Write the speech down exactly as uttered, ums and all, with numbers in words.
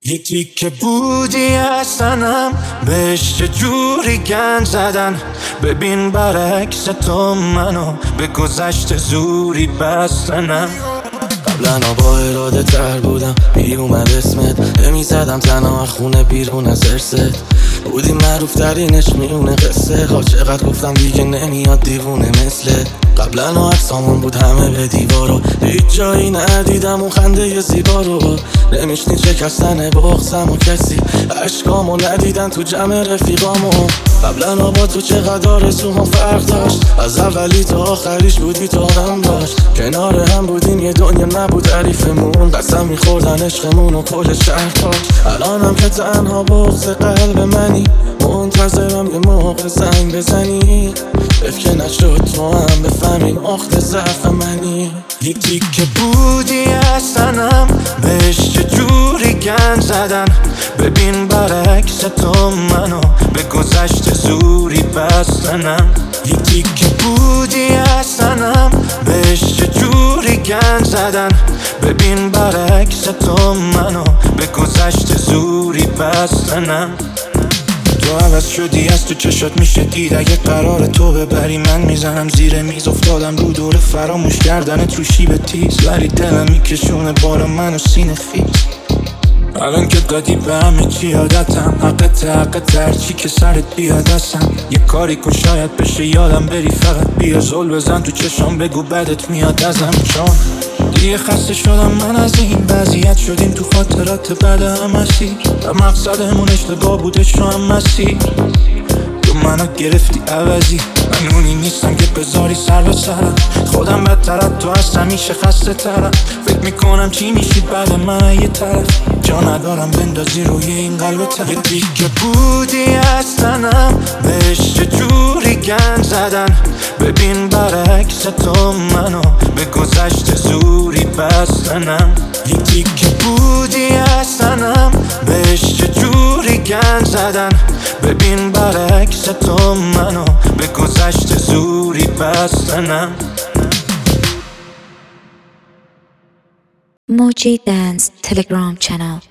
یکی که بودی هستنم بهش چه جوری گند زدن. ببین برعکس تو منو به گذشت زوری بستنم. قبلا با اراده تر بودم می اومد اسمت نمیزدم تنها خونه بیرون از ارست. بودی معروف ترینش میونه قصه ها. چقدر گفتم دیگه نمیاد دیوونه مثلت. قبلا ها عکسامون بود همه به دیوارو. هیچ جایی ندیدم اون خنده زیبا رو. نمیشنی شکستن بغضم و کسی عشقامو ندیدن تو جمع رفیقامو. قبلا ها با تو چقدر آرزوها فرق داشت. از اولی تا آخریش بودی تو هم داشت. کنار هم بودیم یه دنیا نبود تعریفمون. قسم میخوردن عشقمون و کل شهر داشت. الانم که تنها بغض قلب منی منتظرم یه موقع زنگ بزنی. بفکه نشد تو هم بفهمی نقطه ضعف منی. یکی که بودی هستنم بهش چه جوری گند زدن. ببین برعکس تو منو به گذشت زوری بستنم. یکی که بودی هستنم بهش چه جوری گند زدن. ببین برعکس تو منو به گذشت زوری بستنم. تو عوض شدی از تو چشات میشه دید. اگه قرار تو ببری من میزنم زیر میز. افتادم رو دور فراموش کردنت رو شیب تیز. ولی دلم میکشونه بالا منو سینه خیز. الان که دادی به همه چی عادتم. حقت حقت هرچی که سرت بیاد هستم. یه کاری که شاید بشه یادم بری فقط بیا. زل بزن تو چشام بگو بدت میاد ازم. چون دیگه خسته شدم من از این وضعیت. شدیم تو خاطرات بعد هم اسیر و مقصدمون اشتباه بودش رو هم مسیر. تو منو گرفتی عوضی. من اونی نیستم که بذاری سر به سرم. خودم بدترت تو هست همیشه خسته ترم. فکر میکنم چی میشید بعد من یه طرف. جا ندارم بندازی روی این قلب تر. یکی که بودی هستنم بهش چه جوری گند زدن. ببین برعکس تو منو به گذشت زوری بستنم. یکی که بودی هستنم بهش چه جوری گند زدن. ببین برعکس تو منو به گذشت زوری بستنم. Moji Dance Telegram channel.